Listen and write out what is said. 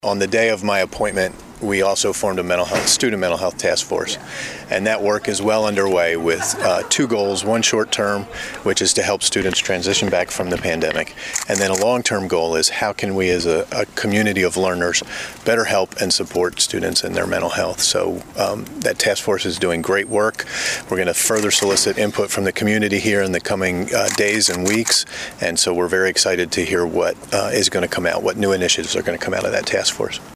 On the day of my appointment, we also formed a student mental health task force, and that work is well underway with two goals: one short-term, which is to help students transition back from the pandemic, and then a long-term goal is how can we as a community of learners better help and support students in their mental health. So that task force is doing great work. We're going to further solicit input from the community here in the coming days and weeks, and so we're very excited to hear what is going to come out, what new initiatives are going to come out of that task force.